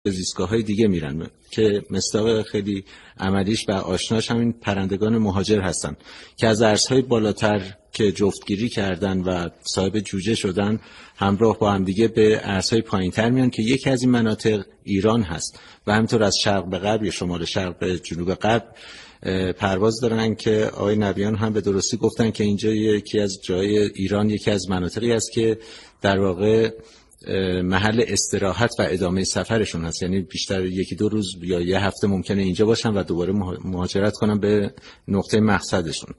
زیستگاه‌های دیگه میرن که مصداق خیلی عملیش و آشناش همین پرندگان مهاجر هستن که از ارزهای بالاتر که جفتگیری کردن و صاحب جوجه شدن همراه با هم دیگه به ارزهای پایینتر میان که یکی از این مناطق ایران هست و همینطور از شرق به غرب یا شمال شرق به جنوب غرب پرواز دارن که آقای نبیان هم به درستی گفتن که اینجا یکی از جای ایران یکی از مناطقی است که در واقع محل استراحت و ادامه سفرشون هست، یعنی بیشتر یکی دو روز یا یه هفته ممکنه اینجا باشن و دوباره مهاجرت کنن به نقطه مقصدشون.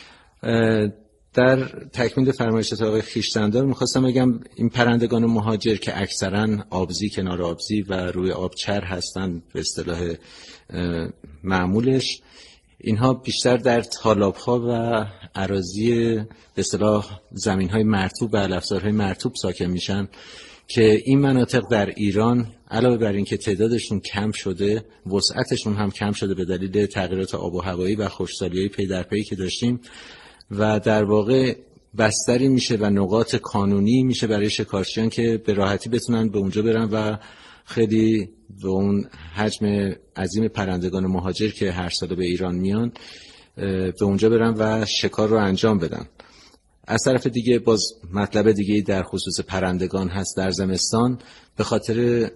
در تکمیل فرمایشات آقای خویشتندار میخواستم بگم این پرندگان مهاجر که اکثرا آبزی، کنار آبزی و روی آبچر هستن به اصطلاح معمولش، اینها بیشتر در تالاب‌ها و اراضی به اصطلاح زمین‌های مرطوب و علفزارهای مرطوب ساکن میشن که این مناطق در ایران علاوه بر اینکه تعدادشون کم شده، وسعتشون هم کم شده به دلیل تغییرات آب و هوایی و خشکسالی‌های پی در پی که داشتیم و در واقع بستری میشه و نقاط کانونی میشه برای شکارچیان که به راحتی بتونن به اونجا برن و خیلی به اون حجم عظیم پرندگان مهاجر که هر سال به ایران میان به اونجا برن و شکار رو انجام بدن. از طرف دیگه باز مطلب دیگه در خصوص پرندگان هست در زمستان، به خاطر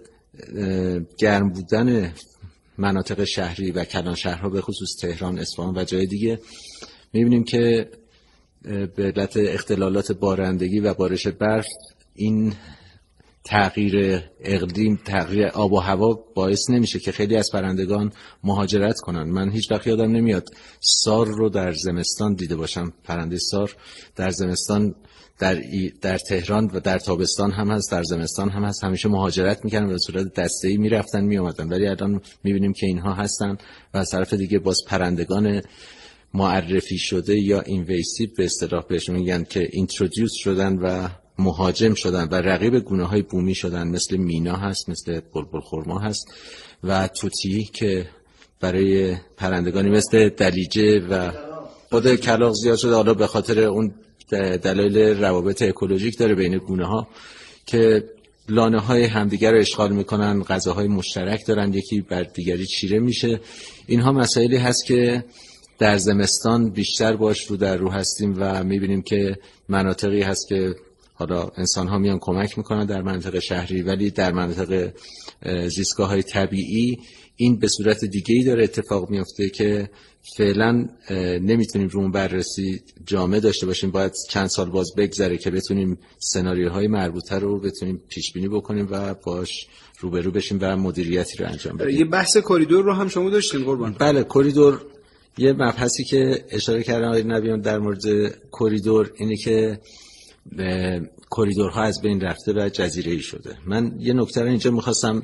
گرم بودن مناطق شهری و کلان شهرها به خصوص تهران، اصفهان و جای دیگه میبینیم که به علت اختلالات بارندگی و بارش برف این تغییر اقلیم، تغییر آب و هوا باعث نمیشه که خیلی از پرندگان مهاجرت کنن. من هیچ وقت یادم نمیاد سار رو در زمستان دیده باشم. پرنده سار در زمستان در تهران و در تابستان هم هست، در زمستان هم هست، همیشه مهاجرت میکنن و به صورت دسته‌ای میرفتن میومدن، ولی الان میبینیم که اینها هستن و از طرف دیگه باز پرندگان معرفی شده یا اینویسیو به اصطلاح بهشون میگن که اینترودیوس شدن و مهاجم شدن و رقیب گونه‌های بومی شدن، مثل مینا هست، مثل بلبل خرما هست و توتی که برای پرندگانی مثل دلیجه و خود کلاغ زیاد شده، حالا به خاطر اون دلایل روابط اکولوژیک داره بین گونه‌ها که لانه‌های همدیگر رو اشغال میکنن، غذاهای مشترک دارن، یکی بر دیگری چیره میشه. اینها مسائلی هست که در زمستان بیشتر باش رو در رو هستیم و میبینیم که مناطقی هست که حالا انسان ها میان کمک میکنن در منطقه شهری، ولی در منطقه زیستگاه های طبیعی این به صورت دیگه‌ای داره اتفاق میفته که فعلا نمیتونیم رو اون بررسی جامع داشته باشیم. باید چند سال باز بگذره که بتونیم سناریوهای مربوطه رو بتونیم پیش بینی بکنیم و باش روبرو بشیم و مدیریتی رو انجام بدیم. یه بحث کریدور رو هم شما داشتین قربان. بله، کریدور یه مبحثی که اشاره کردن آقای نبیان در مورد کریدور اینه که کریدورها از بین رفته و جزیره‌ای شده. من یه نکته رو اینجا می‌خواستم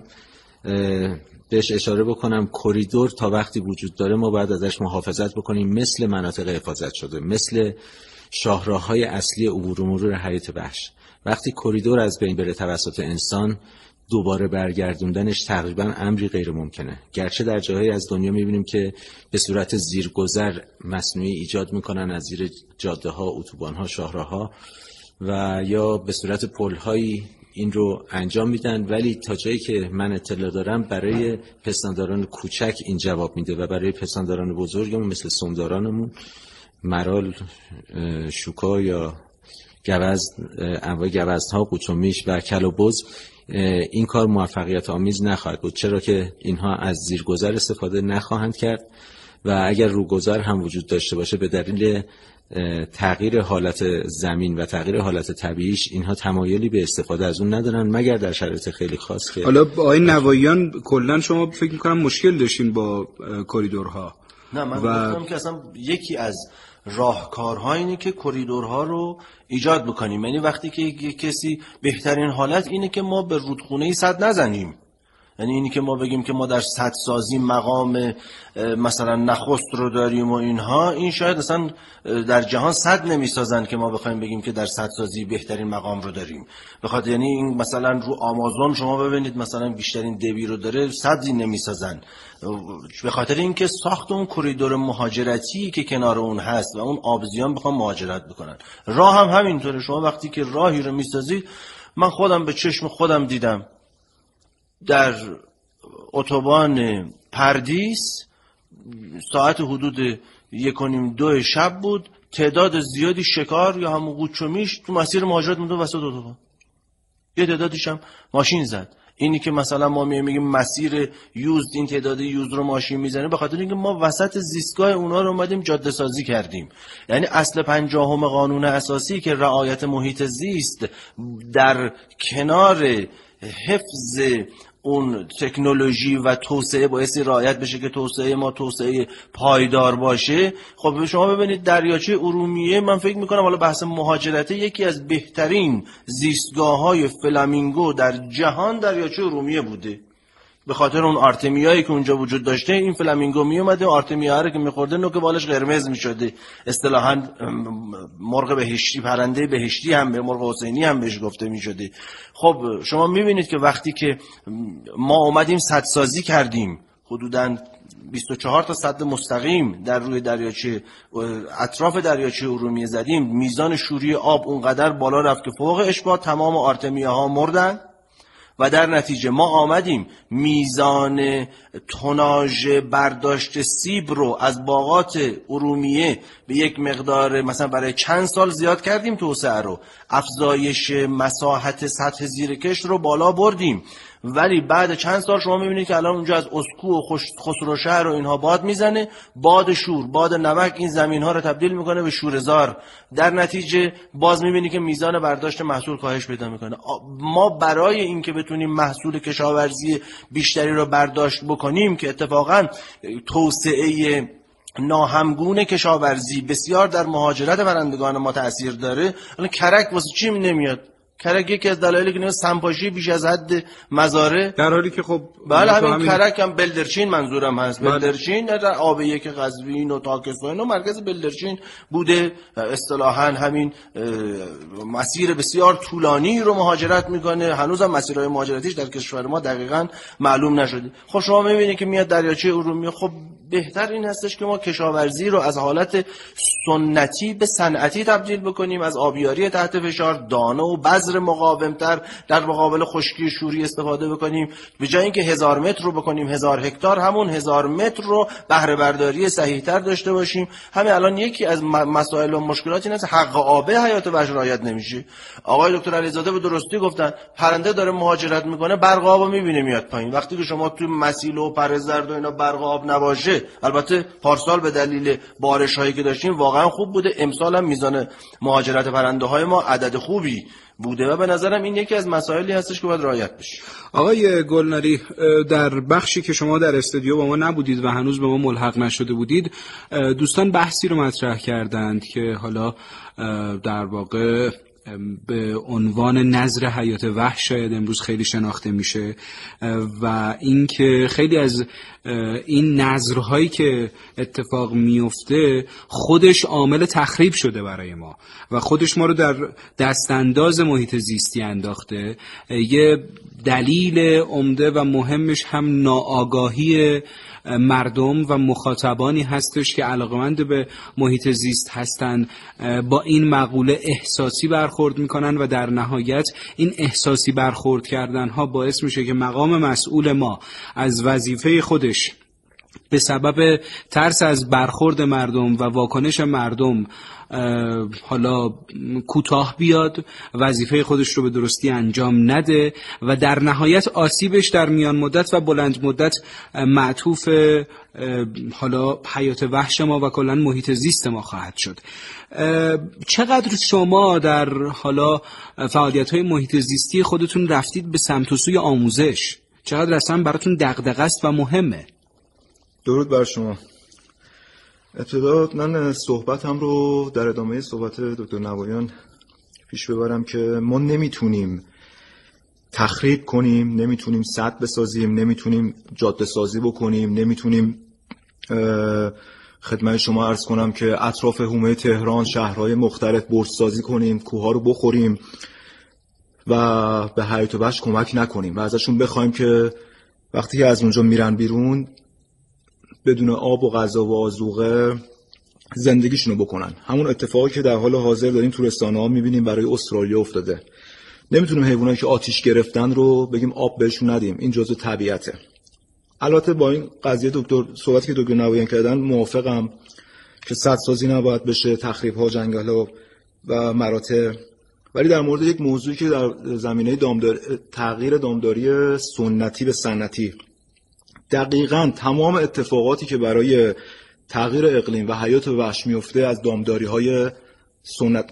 بهش اشاره بکنم. کریدور تا وقتی وجود داره ما باید ازش محافظت بکنیم، مثل مناطق حفاظت شده، مثل شاهراه‌های اصلی عبور و مرور حیات وحش. وقتی کریدور از بین بره توسط انسان، دوباره برگردوندنش تقریبا امری غیر ممکنه. گرچه در جاهای از دنیا میبینیم که به صورت زیرگذر مصنوعی ایجاد میکنن از زیر جاده ها، اتوبان ها، شاهراه ها و یا به صورت پل هایی این رو انجام میدن، ولی تا جایی که من اطلاع دارم برای پستانداران کوچک این جواب میده و برای پستانداران بزرگمون مثل سمدارانمون، مرال، شوکا یا گوزن، انواع گوزن‌ها، قوچومیش و کلوبز، این کار موفقیت آمیز نخواهد بود، چرا که اینها از زیرگذر استفاده نخواهند کرد و اگر روگذر هم وجود داشته باشه به دلیل تغییر حالت زمین و تغییر حالت طبیعیش اینها تمایلی به استفاده از اون ندارن مگر در شرایط خیلی خاص. که حالا با این نواییان کلا شما فکر می‌کنم مشکل داشتین با کریدورها. نه، من گفتم که اصلا یکی از راهکارها اینه که کریدورها رو ایجاد بکنیم. یعنی وقتی که کسی، بهترین حالت اینه که ما به رودخونه‌ای سد نزنیم، یعنی اینی که ما بگیم که ما در سدسازی مقام مثلا نخست رو داریم و اینها، این شاید اصلا در جهان سد نمیسازن که ما بخوایم بگیم که در سدسازی بهترین مقام رو داریم. بخاطر یعنی این مثلا رو آمازون شما ببینید مثلا بیشترین دبی رو داره، سدی نمیسازن، به خاطر اینکه ساخت اون کریدور مهاجرتی که کنار اون هست و اون آبزیان بخوام مهاجرت بکنن. راه هم همینطوره، شما وقتی که راهی رو میسازید، من خودم به چشم خودم دیدم در اتوبان پردیس ساعت حدود 1:30-2 شب بود، تعداد زیادی شکار یا همون قوچ و میش تو مسیر مهاجرت مونده وسط اتوبان، یه تعدادیش هم ماشین زد. اینی که مثلا ما میگیم مسیر یوزد، این تعداد یوزد رو ماشین میزنه به خاطر اینکه ما وسط زیستگاه اونا رو اومدیم جاده سازی کردیم. یعنی اصل 50 قانون اساسی که رعایت محیط زیست در کنار حفظ اون تکنولوژی و توسعه باعث رعایت بشه که توسعه ما توسعه پایدار باشه. خب شما ببینید دریاچه ارومیه، من فکر میکنم حالا بحث مهاجرته، یکی از بهترین زیستگاه‌های فلامینگو در جهان دریاچه ارومیه بوده. به خاطر اون آرتمیایی که اونجا وجود داشته، این فلامینگو می اومده، آرتمیا رو که میخورده نوک بالش قرمز میشده، اصطلاحاً مرغ بهشتی، پرنده بهشتی هم به مرغ حسینی هم بهش گفته میشده. خب شما میبینید که وقتی که ما اومدیم سدسازی کردیم، حدوداً 24 تا سد مستقیم در روی دریاچه اطراف دریاچه ارومیه زدیم، میزان شوری آب اونقدر بالا رفت که فوق اشباع تمام آرتمیاها مردن و در نتیجه ما آمدیم میزان توناژ برداشت سیب رو از باغات ارومیه به یک مقدار مثلا برای چند سال زیاد کردیم، توسعه رو، افزایش مساحت سطح زیرکشت رو بالا بردیم، ولی بعد چند سال شما میبینید که الان اونجا از اسکو و خسروشهر و اینها باد میزنه، باد شور، باد نمک این زمین ها رو تبدیل میکنه به شورزار. در نتیجه باز میبینید که میزان برداشت محصول کاهش پیدا میکنه. ما برای اینکه بتونیم محصول کشاورزی بیشتری رو برداشت بکنیم که اتفاقا توسعه ناهمگون کشاورزی بسیار در مهاجرت پرندگان ما تأثیر داره. الان کرک واسه چی نمیاد؟ کرک یکی از دلایلی که سمپاشی بیش از حد مزاره، در حالی که خب بله همین کرک هم بلدرچین منظورم هست. بلدرچین در آب یک قزوین و تاکستان و مرکز بلدرچین بوده، اصطلاحاً همین مسیر بسیار طولانی رو مهاجرت میکنه، هنوزم مسیرهای مهاجرتیش در کشور ما دقیقاً معلوم نشده. خب شما میبینید که میاد دریاچه ارومیه، خب بهتر این هستش که ما کشاورزی رو از حالت سنتی به صنعتی تبدیل بکنیم، از آبیاری تحت فشار، دانه و بذر مقاومتر در مقابل خشکی شوری استفاده بکنیم، به جای اینکه 1000 متر رو بکنیم 1000 هکتار، همون 1000 متر رو بهره برداری صحیح‌تر داشته باشیم. همین الان یکی از مسائل و مشکلات این است حق آبه حیات وحش رعایت نمیشه. آقای دکتر علیزاده به درستی گفتن پرنده داره مهاجرت میکنه، برق آبو میبینه میاد پایین. وقتی که شما تو مسیل و پرزرد و اینا برق آب نباشه، البته پارسال به دلیل بارش هایی که داشتیم واقعا خوب بوده، امسال هم میزان مهاجرت پرنده های ما عدد خوبی بوده و به نظرم این یکی از مسائلی هستش که باید رعایت بشه. آقای گلناری، در بخشی که شما در استودیو با ما نبودید و هنوز به ما ملحق نشده بودید، دوستان بحثی رو مطرح کردند که حالا در واقع به عنوان نظر حیات وحش شاید امروز خیلی شناخته میشه و اینکه خیلی از این نظرهایی که اتفاق میفته خودش عامل تخریب شده برای ما و خودش ما رو در دستانداز محیط زیستی انداخته. یه دلیل عمده و مهمش هم ناآگاهی مردم و مخاطبانی هستش که علاقمند به محیط زیست هستن، با این مقوله احساسی برخورد میکنن و در نهایت این احساسی برخورد کردن ها باعث میشه که مقام مسئول ما از وظیفه خودش به سبب ترس از برخورد مردم و واکنش مردم حالا کوتاه بیاد، وظیفه خودش رو به درستی انجام نده و در نهایت آسیبش در میان مدت و بلند مدت معطوف حالا حیات وحش ما و کلا محیط زیست ما خواهد شد. چقدر شما در حالا فعالیت‌های محیط زیستی خودتون رفتید به سمت و سوی آموزش؟ چقدر اصلا براتون دغدغه است و مهمه؟ درود بر شما. ابتدا من صحبتم رو در ادامه صحبت دکتر نوایان پیش ببرم که ما نمیتونیم تخریب کنیم، نمیتونیم سد بسازیم، نمیتونیم جاده سازی بکنیم، نمیتونیم خدمت شما عرض کنم که اطراف حومه تهران شهرهای مختلف برج سازی کنیم، کوه‌ها رو بخوریم و به حیات وحش کمک نکنیم و ازشون بخوایم که وقتی از اونجا میرن بیرون بدون آب و غذا و آذوقه زندگیشونو بکنن. همون اتفاقی که در حال حاضر داریم تو رسانه‌ها می‌بینیم برای استرالیا افتاده. نمیتونیم حیوانایی که آتیش گرفتن رو بگیم آب بهشون ندیم، این جزء طبیعته. البته با این قضیه صحبتی که دکتر نویان کردن موافقم که سدسازی نباید بشه، تخریب‌ها، جنگل‌ها و مراتع. ولی در مورد یک موضوعی که در زمینه تغییر دامداری سنتی به صنعتی، دقیقاً تمام اتفاقاتی که برای تغییر اقلیم و حیات وحش میفته از دامداری‌های سنت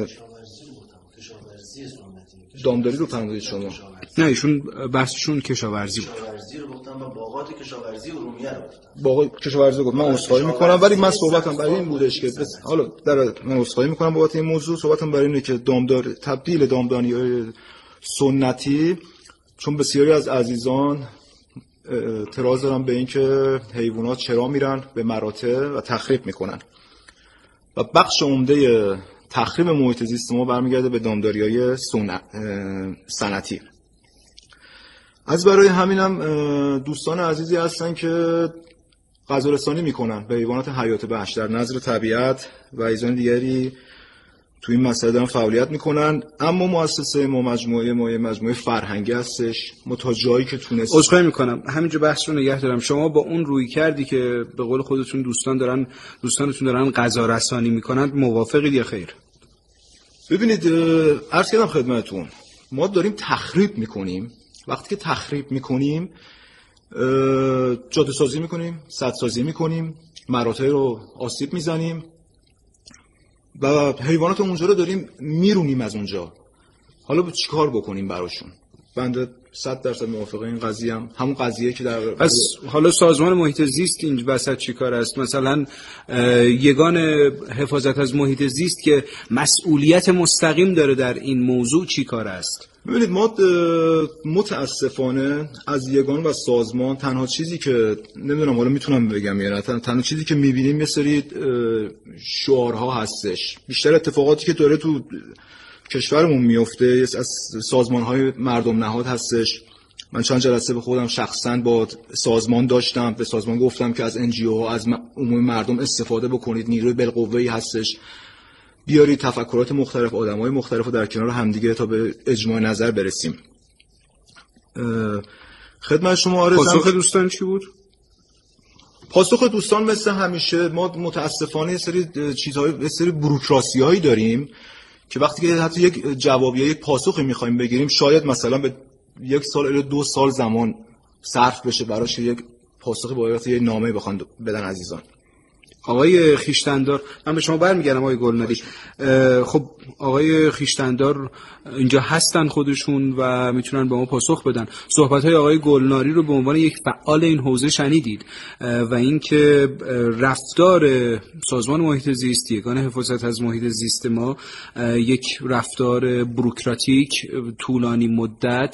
دامداری رو فرمودید شما؟ نه ایشون بحثشون کشاورزی بود. کشاورزی رو گفتم و باغات کشاورزی ارومیه رو گفتم. باغ کشاورزی گفت. من عذرخواهی میکنم ولی من صحبتم برای این بودش که حالا من عذرخواهی میکنم بابت این موضوع. صحبتم برای اینه که تبدیل دامداری‌های سنتی، چون بسیاری از عزیزان اعتراض دارن به این که حیوانات چرا میرن به مراتع و تخریب میکنن و بخش عمده تخریب محیط زیست ما برمیگرده به دامداری‌های صنعتی. از برای همینم دوستان عزیزی هستن که غذارسانی میکنن به حیوانات حیات وحش در نظر طبیعت و ایزان دیگری تو این مسئله دارن فعالیت میکنن، اما مؤسسه ما مجموعه فرهنگی هستش. ما تا جایی که تونست عذرخواهی میکنم همینجا بحث رو نگه دارم. شما با اون روی کردی که به قول خودتون دوستانتون دارن غذارسانی میکنن موافقید یا خیر؟ ببینید، عرض کردم خدمتتون، ما داریم تخریب میکنیم. وقتی که تخریب میکنیم، جاده سازی میکنیم، سدسازی میکنیم، مراتع رو آسیب میزنیم و حیوانات اونجا رو داریم میرونیم از اونجا. حالا چیکار بکنیم براشون؟ بنده 100% موافقه این قضیه هم همون قضیه که در پس حالا سازمان محیط زیست این وسط چیکار است؟ مثلا یگان حفاظت از محیط زیست که مسئولیت مستقیم داره در این موضوع چیکار است؟ ببینید، ما متاسفانه از یگان و سازمان تنها چیزی که نمیدونم حالا میتونم بگم یا نه، تنها چیزی که میبینیم یه سری شعارها هستش. بیشتر اتفاقاتی که داره تو کشورمون میفته از سازمان‌های مردم نهاد هستش. من چند جلسه به خودم شخصاً با سازمان داشتم، به سازمان گفتم که از NGO ها از عموم مردم استفاده بکنید، نیروی بالقوه‌ای هستش، بیارید تفکرات مختلف، آدم‌های مختلف رو در کنار همدیگه تا به اجماع نظر برسیم. خدمت شما عرضم. پاسخ دوستان چی بود؟ پاسخ دوستان مثل همیشه ما متاسفانه یه سری بوروکراسی‌هایی داریم که وقتی که حتی یک جواب یا یک پاسخی می‌خوایم بگیریم، شاید مثلا به 1 سال الی 2 سال زمان صرف بشه براش یک پاسخ با یه نامه بخوان بدن عزیزان. آقای خویشتندار، من به شما برمیگردم آقای گلناری. خب آقای خویشتندار اینجا هستن خودشون و میتونن به ما پاسخ بدن. صحبت‌های آقای گلناری رو به عنوان یک فعال این حوزه شنیدید و اینکه رفتار سازمان محیط زیست، یگان حفاظت از محیط زیست ما یک رفتار بوروکراتیک طولانی مدت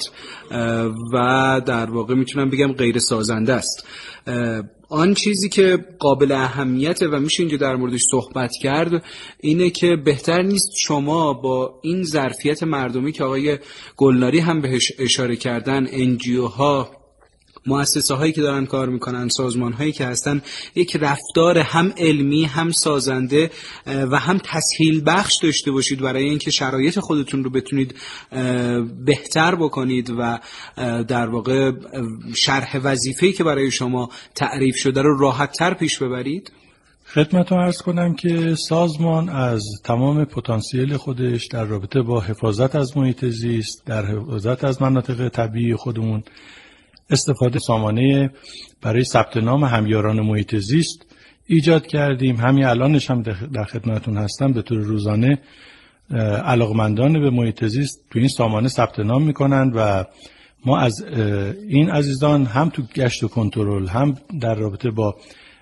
و در واقع میتونم بگم غیر سازنده است. آن چیزی که قابل اهمیته و میشه اینجا در موردش صحبت کرد اینه که بهتر نیست شما با این ظرفیت مردمی که آقای گلناری هم بهش اشاره کردن، NGO ها، مؤسسه هایی که دارن کار میکنن، سازمان هایی که هستن، یک رفتار هم علمی هم سازنده و هم تسهیل بخش داشته باشید برای اینکه شرایط خودتون رو بتونید بهتر بکنید و در واقع شرح وظیفه‌ای که برای شما تعریف شده رو راحت تر پیش ببرید. خدمتتون عرض کنم که سازمان از تمام پتانسیل خودش در رابطه با حفاظت از محیط زیست، در حفاظت از مناطق طبیعی خودمون استفاده سامانه برای ثبت نام همیاران محیط زیست ایجاد کردیم. همین الانش هم در خدمتتون هستم. به طور روزانه علاقمندان به محیط زیست تو این سامانه ثبت نام میکنن و ما از این عزیزان هم تو گشت و کنترل، هم در رابطه با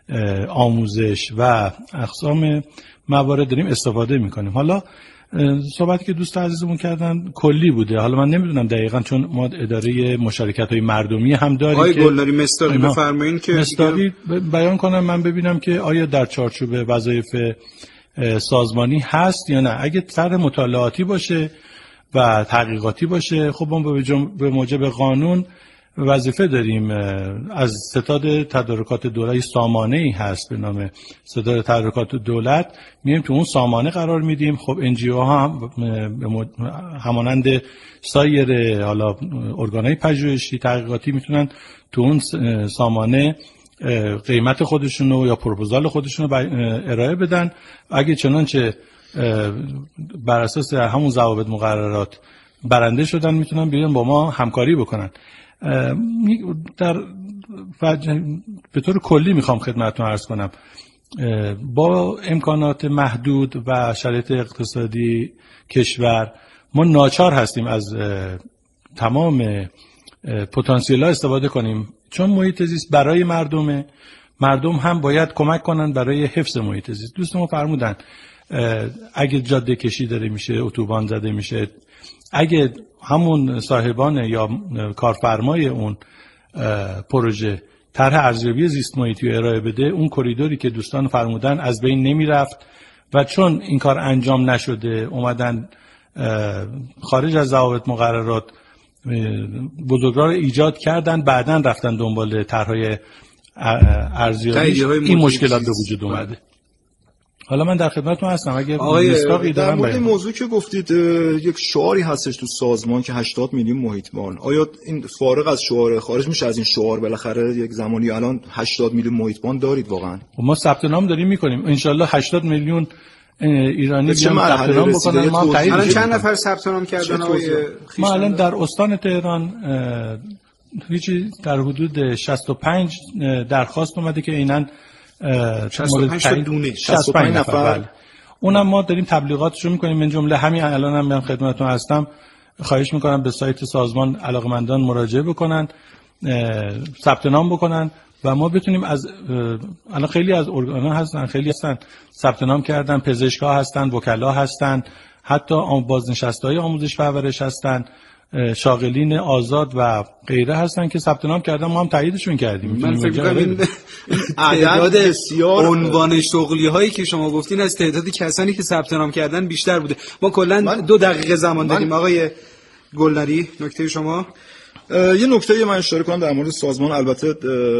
آموزش و اقسام موارد داریم استفاده میکنیم. حالا صحبتی که دوست عزیزمون کردن کلی بوده، حالا من نمیدونم دقیقاً چون ما اداره مشارکت‌های مردمی هم داریم. آقای گلناری مصداقی بفرمایید که مصداقی بیان کنم، من ببینم که آیا در چارچوب وظایف سازمانی هست یا نه. اگه طرح مطالعاتی باشه و تحقیقاتی باشه، خب ما به موجب قانون وظیفه داریم از ستاد تدارکات دولت، سامانه‌ای هست به نام ستاد تدارکات دولت، میایم تو اون سامانه قرار میدیم. خب NGO ها هم همانند سایر حالا ارگان‌های پژوهشی تحقیقاتی میتونن تو اون سامانه قیمت خودشونو یا پروپوزال خودشونو ارائه بدن. اگه چنانچه بر اساس همون ضوابط مقررات برنده شدن میتونن بیان با ما همکاری بکنن. به طور کلی میخوام خدمتتون عرض کنم با امکانات محدود و شرایط اقتصادی کشور ما ناچار هستیم از تمام پتانسیل‌ها استفاده کنیم، چون محیط زیست برای مردم هم باید کمک کنن برای حفظ محیط زیست. دوستان فرمودن اگه جاده کشی داره میشه، اتوبان زده میشه، اگه همون صاحبان یا کارفرمای اون پروژه طرح ارزیابی زیست محیطی رو ارائه بده، اون کریدوری که دوستان فرمودن از بین نمیرفت و چون این کار انجام نشده اومدن خارج از ضوابط مقررات بزرگراه ایجاد کردن، بعدن رفتن دنبال طرح‌های ارزیابی، این مشکلات به وجود اومده. حالا من در خدمتتون هستم اگه مستاقی در دارم. مورد موضوع که گفتید یک شعاری هستش تو سازمان که 80 میلیون محیطبان، آیا این فارغ از شعار خارج میشه از این شعار؟ بالاخره یک زمانی الان 80 میلیون محیطبان دارید واقعا؟ ما ثبت نام داریم میکنیم ان شاءالله 80 میلیون ایرانی بیان ثبت نام بکنن. ما الان چند نفر ثبت نام کردن آقای؟ ما الان در استان تهران هیچی در حدود 65 درخواست اومده که اینن 65 نفر. بله. اونم ما داریم تبلیغاتشو میکنیم. من جمله همین الان هم خدمتتون هستم، خواهش میکنم به سایت سازمان علاقمندان مراجعه بکنن، ثبت نام بکنن و ما بتونیم از الان خیلی از ارگان‌ها هستن، خیلی هستن ثبت نام کردن، پزشک‌ها هستن، وکلا هستن، حتی بازنشسته‌های آموزش پرورش هستن، شاغلین آزاد و غیره هستن که ثبت نام کردن. ما هم تاییدشون کردیم. من فکر می‌کنم این تعداد بسیار عنوان شغلی هایی که شما گفتین از تعداد کسانی که ثبت نام کردن بیشتر بوده. ما کلا 2 دقیقه زمان داریم. آقای گلنری نکته شما؟ یه نکته من اشاره کنم در مورد سازمان. البته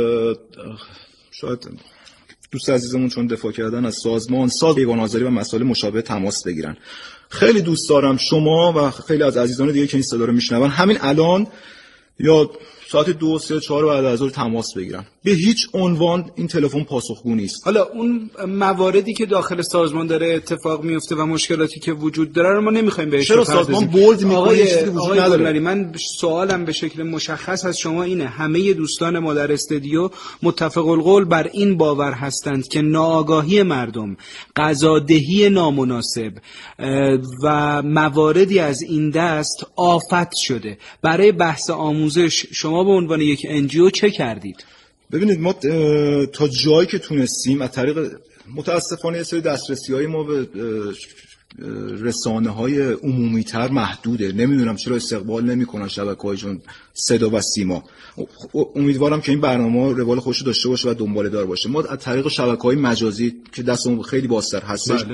شاید دوست عزیزمون چون دفاع کردن از سازمان ایوان آذری و مسائل مشابه تماس بگیرن. خیلی دوست دارم شما و خیلی از عزیزان دیگه که این صدا رو میشنون همین الان یا ساعت 2 3 4 بعد از ظهر تماس بگیرن. به هیچ عنوان این تلفن پاسخگو نیست. حالا اون مواردی که داخل سازمان داره اتفاق میفته و مشکلاتی که وجود داره رو ما نمیخوایم بهش بپردازیم. چرا سازمان بولد میکنه چیزی وجود نداره؟ من سوالم به شکل مشخص از شما اینه، همه دوستان ما در استودیو متفق القول بر این باور هستند که ناآگاهی مردم، غذادهی نامناسب و مواردی از این دست آفت شده. برای بحث آموزش شما به عنوان یک NGO چه کردید؟ ببینید ما تا جایی که تونستیم از طریق متاسفانه سری دسترسی‌های ما به رسانه‌های عمومی‌تر محدوده. نمیدونم چرا استقبال نمی‌کنن شبکه‌هایشون صدا و سیما. امیدوارم که این برنامه روال خوش داشته باشه و دنباله دار باشه. ما از طریق شبکه‌های مجازی که دستمون خیلی بازتر هستش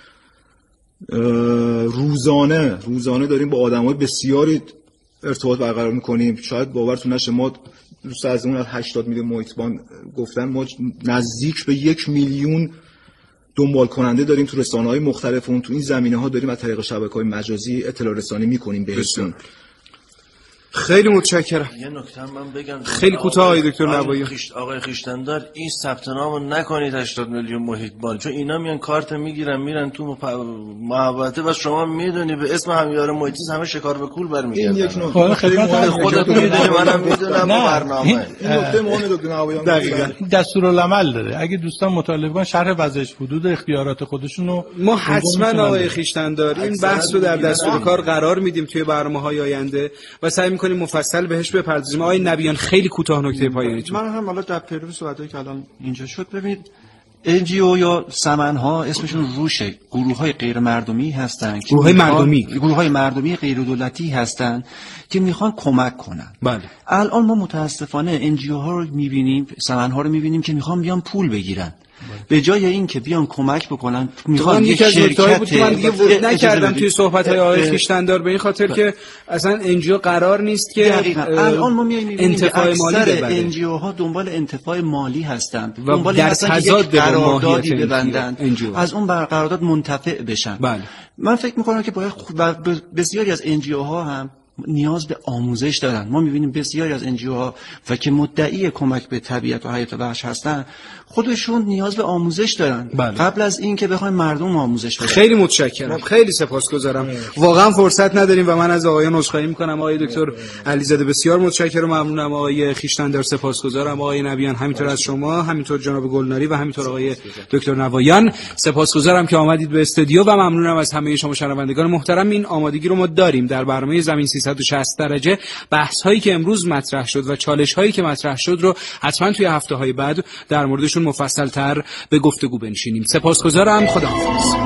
روزانه داریم با آدم‌های بسیاری ارتباط برقرار می‌کنیم. شاید باورتون نشه ما دوست عزیزمون از 80 میلیون محیطبان گفتن، ما نزدیک به 1 میلیون دنبال کننده داریم تو رسانه‌های مختلف. اون تو این زمینه‌ها داریم از طریق شبکه‌های مجازی اطلاع رسانی می‌کنیم بهشون. خیلی متشکرم. یه نکته من بگم خیلی کوتاه آقای دکتر نوایی. آقای خویشتندار این ثبت نامو نکنید 80 میلیون محیطبان، چون اینا میان کارت میگیرن میرن تو محوطه و شما میدونی به اسم همیار محیطی همه شکار به کول برمیگردن. این یک نکته خیلی مهمه، خودت میدونی منم میدونم برنامه این نکته مهمه دکتر نوایی. دقیقاً دستورالعمل داره. اگه دوستان مطالبه کنن شرح وضعیت حدود اختیارات خودشونو ما حتما آقای خویشتندار این بحث رو در دستور کار قرار میدیم توی برنامه‌های آینده و سعی می‌کنیم مفصل بهش بپردازیم. آقای نبیان خیلی کوتاه نکته پایانی. من هم حالا در پیرو صحبتایی که الان اینجا شد، ببینید NGO یا سمن‌ها اسمشون روشه، گروه‌های غیر مردمی هستن، گروه‌های مردمی غیر دولتی هستن که میخوان کمک کنن. بله. الان ما متاسفانه NGO ها رو می‌بینیم، سمن‌ها رو می‌بینیم که میخوان بیان پول بگیرن. به جای این که بیان کمک بکنن میخوان یک شرکت بود. من دیگه ورود نکردم توی صحبت‌های آقای خویشتندار به این خاطر که اصلا NGO قرار نیست که الان ما می‌بینیم انتفاع مالی ببره. NGO ها دنبال انتفاع مالی هستند، دنبال در تضاد قراردادی ببندن، از اون قرارداد منتفع بشن. بله. من فکر می‌کنم که باید بسیاری از NGO ها هم نیاز به آموزش دارن. ما می‌بینیم بسیاری از NGOها و که مدعی کمک به طبیعت و حیات وحش هستن خودشون نیاز به آموزش دارن. قبل از این که بخوایم مردم آموزش بدن. خیلی متشکرم، خیلی سپاسگزارم. واقعا فرصت نداریم و من از آقایان عذرخواهی می‌کنم. آقای دکتر علیزاده بسیار متشکرم و ممنونم. آقای خویشتندار سپاسگزارم. آقای نبیان همینطور از شما، همینطور جناب گلناری و همینطور آقای دکتر نوایان سپاسگزارم که آمدید به استودیو و ممنونم از همه شما شنوندگان محترم. این آمادگی رو ما داریم در برنامه زمین 360 درجه. بحث هایی که امروز مطرح شد و چالش هایی که مطرح شد رو حتما توی هفته های بعد در موردشون مفصل تر به گفتگو بنشینیم. سپاسگزارم. خداحافظ.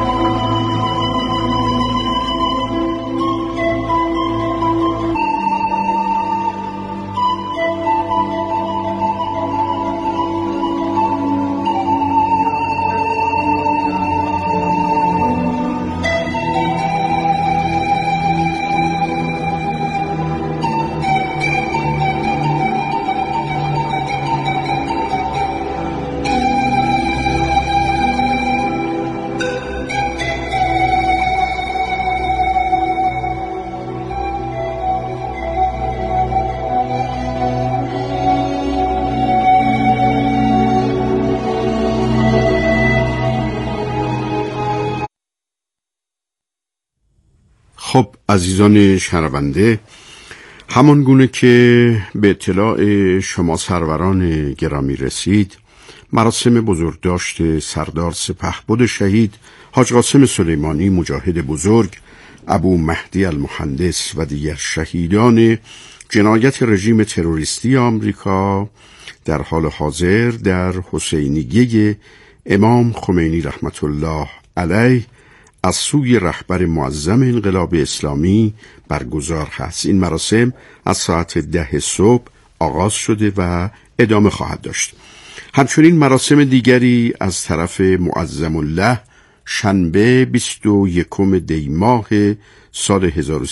خب عزیزان شنونده، همان گونه که به اطلاع شما سروران گرامی رسید، مراسم بزرگداشت سردار سپهبد شهید حاج قاسم سلیمانی مجاهد بزرگ، ابو مهدی المهندس و دیگر شهیدان جنایت رژیم تروریستی آمریکا در حال حاضر در حسینیه امام خمینی رحمت الله علیه از سوی رهبر معظم انقلاب اسلامی برگزار هست. این مراسم از ساعت 10 صبح آغاز شده و ادامه خواهد داشت. همچنین مراسم دیگری از طرف معظم الله شنبه 21 دی ماه سال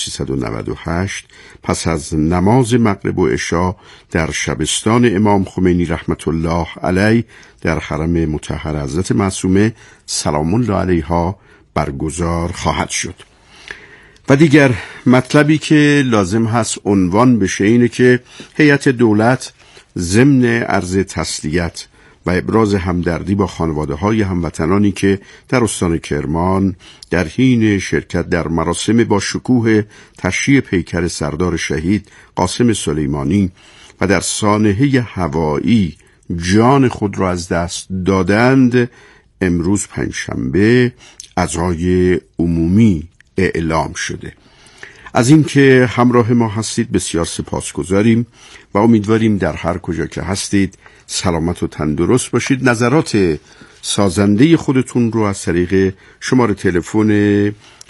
1398 پس از نماز مغرب و عشا در شبستان امام خمینی رحمت الله علیه در حرم مطهر حضرت معصومه سلام الله علیها برگزار خواهد شد. و دیگر مطلبی که لازم هست عنوان بشه اینه که هیئت دولت ضمن عرض تسلیت و ابراز همدردی با خانواده‌های هموطنانی که در استان کرمان در حین شرکت در مراسم با شکوه تشییع پیکر سردار شهید قاسم سلیمانی و در سانحه هوایی جان خود را از دست دادند، امروز پنجشنبه عزای عمومی اعلام شده. از این که همراه ما هستید بسیار سپاسگزاریم و امیدواریم در هر کجا که هستید سلامت و تندرست باشید. نظرات سازنده خودتون رو از طریق شماره تلفن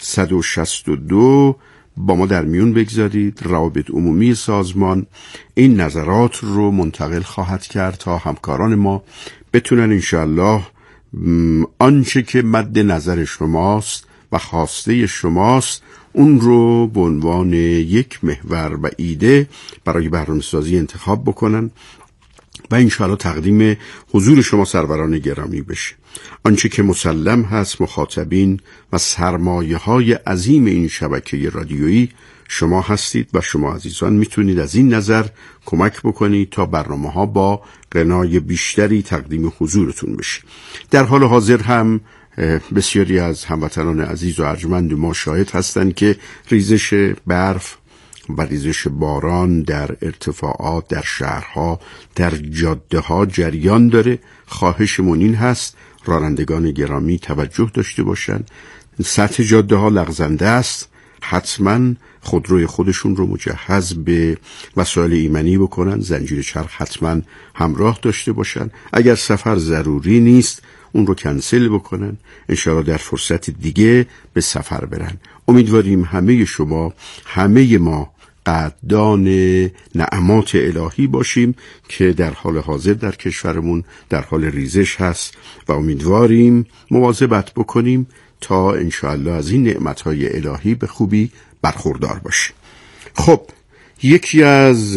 162 با ما در میون بگذارید. روابط عمومی سازمان این نظرات رو منتقل خواهد کرد تا همکاران ما بتونن انشاءالله آنچه که مد نظر شماست و خواسته شماست اون رو به عنوان یک محور و ایده برای برنامه‌سازی انتخاب بکنن و انشاءالله تقدیم حضور شما سروران گرامی بشه. آنچه که مسلم هست مخاطبین و سرمایه‌های عظیم این شبکه رادیویی شما هستید و شما عزیزان میتونید از این نظر کمک بکنید تا برنامه‌ها با غنای بیشتری تقدیم حضورتون بشه. در حال حاضر هم بسیاری از هموطنان عزیز و ارجمند ما شاهد هستند که ریزش برف و ریزش باران در ارتفاعات، در شهرها، در جاده‌ها جریان داره. خواهشمون این هست رانندگان گرامی توجه داشته باشند. سطح جاده‌ها لغزنده است، حتما خودروی خودشون رو مجهز به وسایل ایمنی بکنن، زنجیر چرخ حتما همراه داشته باشن. اگر سفر ضروری نیست اون رو کنسل بکنن، انشاءالله در فرصت دیگه به سفر برن. امیدواریم همه شما، همه ما قدردان نعمات الهی باشیم که در حال حاضر در کشورمون در حال ریزش هست و امیدواریم مواظبت بکنیم تا انشاءالله از این نعمتهای الهی به خوبی برخوردار باشیم. خب یکی از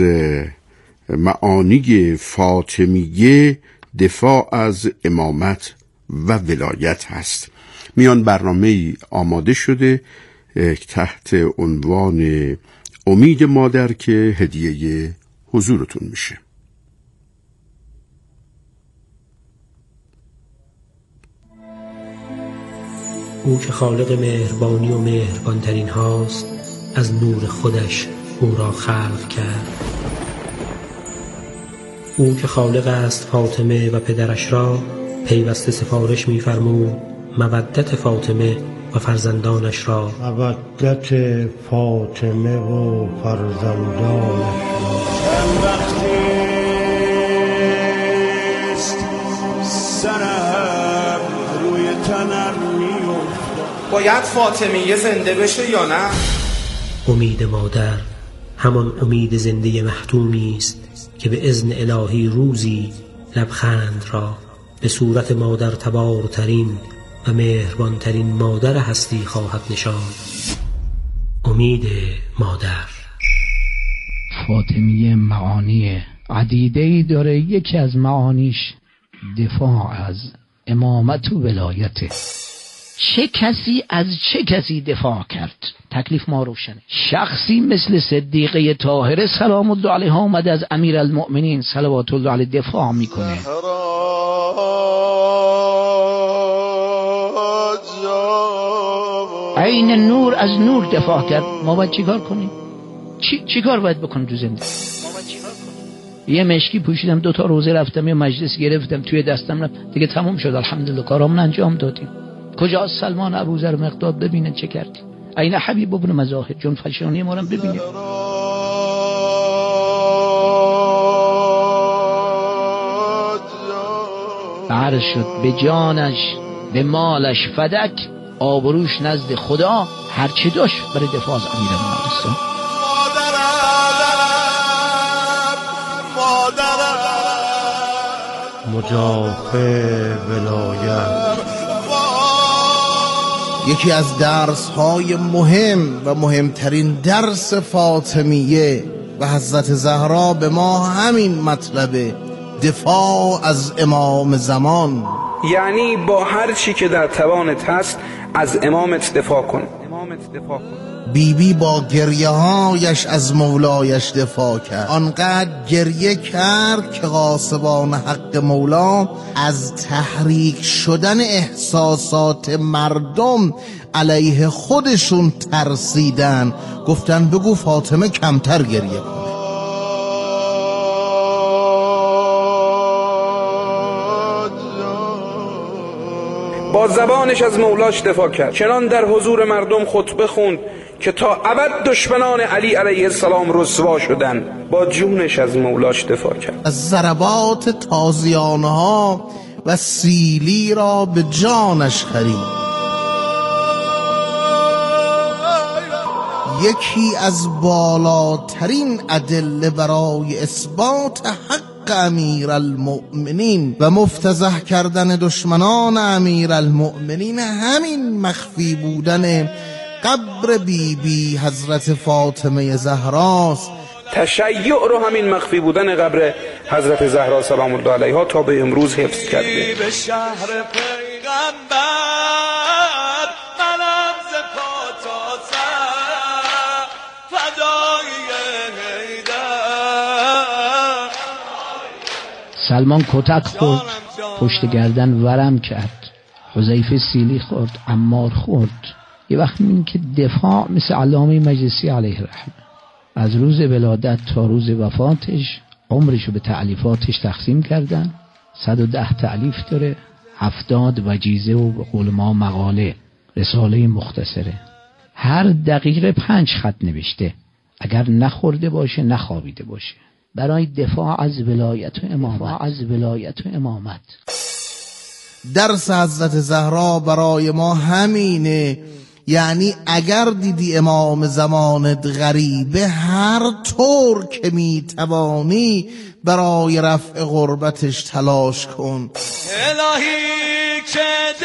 معانی فاطمیه دفاع از امامت و ولایت هست. میان برنامه‌ای آماده شده تحت عنوان امید مادر که هدیه حضورتون میشه. او که خالق مهربانی و مهربانترین هاست، از نور خودش او را خلق کرد. او که خالق است فاطمه و پدرش را، پیوسته سفارش می‌فرمود مودت فاطمه و فرزندانش را. مودت فاطمه و فرزندانش را. چند وقتیست سرم روی تنم می‌افتد. باید فاطمیه زنده بشه یا نه؟ امید مادر همان امید زنده محتومی است که به اذن الهی روزی لبخند را به صورت مادر تبارترین و مهربانترین مادر هستی خواهد نشاند. امید مادر. فاطمیه معانی عدیده‌ای داره. یکی از معانیش دفاع از امامت و ولایته. چه کسی از چه کسی دفاع کرد؟ تکلیف ما روشنه. شخصی مثل صدیقه طاهره سلام الله علیها اومده از امیرالمؤمنین صلوات الله علیه دفاع میکنه. عین نور از نور دفاع کرد. ما باید چیکار کنیم؟ چیکار باید بکنیم تو زندگی؟ یه مشکی پوشیدم، 2 تا روزه رفتم، یه مجلس گرفتم توی دستم رفت، دیگه تموم شد. الحمدلله کارامون انجام دادیم. کجا سلمان ابوذر مقداد؟ ببینه چه کردی. عین حبیب ابن مزاحد جون فشانی ما رو ببینه. عرض شد به جانش به مالش فدک، آبروش نزد خدا هر چه داشت برای دفاع از امیرالمؤمنین. مدافع ولایت. یکی از درس‌های مهم و مهمترین درس فاطمیه و حضرت زهرا به ما همین مطلبه، دفاع از امام زمان. یعنی با هر چی که در توانت هست از امامت دفاع کن. بیبی با گریه هایش از مولایش دفاع کرد. آنقدر گریه کرد که غاصبان حق مولا از تحریک شدن احساسات مردم علیه خودشون ترسیدن. گفتن بگو فاطمه کمتر گریه کنه. با زبانش از مولاش دفاع کرد. چنان در حضور مردم خطبه خوند که تا ابد دشمنان علی علیه السلام رسوا شدن. با جونش از مولاش دفاع کرد. از ضربات تازیانه ها و سیلی را به جانش خرید. یکی از بالاترین ادله برای اثبات حق امیرالمؤمنین و مفتضح کردن دشمنان امیرالمؤمنین همین مخفی بودن قبر بیبی حضرت فاطمه زهراست. تشیع رو همین مخفی بودن قبر حضرت زهرا سلام الله علیها تا به امروز حفظ کرده. به شهر پیغمبر منم ز پا تا سر فدای حیدر. سلمان کتک خورد، پشت گردن ورم کرد. حذیفه سیلی خورد، عمار خورد. یه وقت می‌بینی که دفاع مثل علامه مجلسی علیه الرحمه از روز ولادت تا روز وفاتش عمرشو به تألیفاتش تقسیم کردن. 110 تألیف داره، 70 وجیزه و به قول ما مقاله، رساله مختصره. هر دقیقه 5 خط نوشته، اگر نخورده باشه نخوابیده باشه، برای دفاع از ولایت و امامت. درس حضرت زهرا برای ما همینه. یعنی اگر دیدی امام زمانت غریبه، هر طور که میتوانی برای رفع غربتش تلاش کن. الهی که